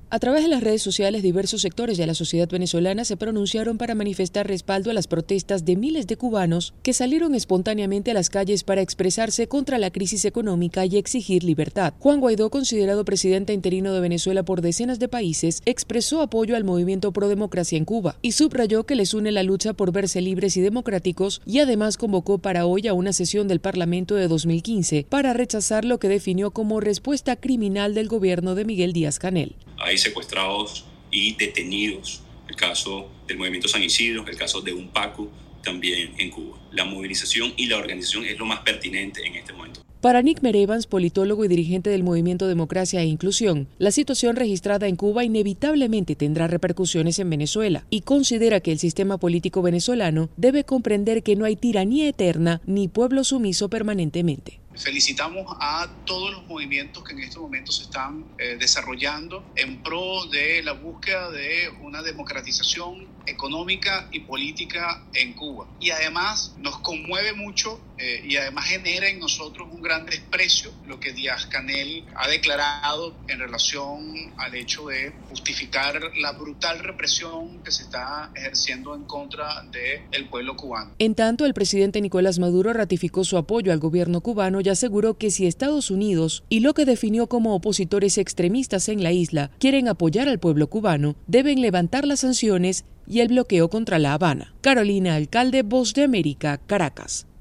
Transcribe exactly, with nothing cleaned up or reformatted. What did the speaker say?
A través de las redes sociales, diversos sectores de la sociedad venezolana se pronunciaron para manifestar respaldo a las protestas de miles de cubanos que salieron espontáneamente a las calles para expresarse contra la crisis económica y exigir libertad. Juan Guaidó, considerado presidente interino de Venezuela por decenas de países, expresó apoyo al movimiento pro democracia en Cuba y subrayó que les une la lucha por verse libres y democráticos, y además convocó para hoy a una sesión del Parlamento de dos mil quince para rechazar lo que definió como respuesta criminal del gobierno de Miguel Díaz-Canel. Hay secuestrados y detenidos, el caso del Movimiento San Isidro, el caso de UNPACU también en Cuba. La movilización y la organización es lo más pertinente en este momento. Para Nickmer Evans, politólogo y dirigente del Movimiento Democracia e Inclusión, la situación registrada en Cuba inevitablemente tendrá repercusiones en Venezuela y considera que el sistema político venezolano debe comprender que no hay tiranía eterna ni pueblo sumiso permanentemente. Felicitamos a todos los movimientos que en estos momentos se están eh, desarrollando en pro de la búsqueda de una democratización económica y política en Cuba. Y además nos conmueve mucho eh, y además genera en nosotros un gran desprecio lo que Díaz-Canel ha declarado en relación al hecho de justificar la brutal represión que se está ejerciendo en contra del pueblo cubano. En tanto, el presidente Nicolás Maduro ratificó su apoyo al gobierno cubano y aseguró que si Estados Unidos y lo que definió como opositores extremistas en la isla quieren apoyar al pueblo cubano, deben levantar las sanciones y el bloqueo contra La Habana. Carolina Alcalde, Voz de América, Caracas.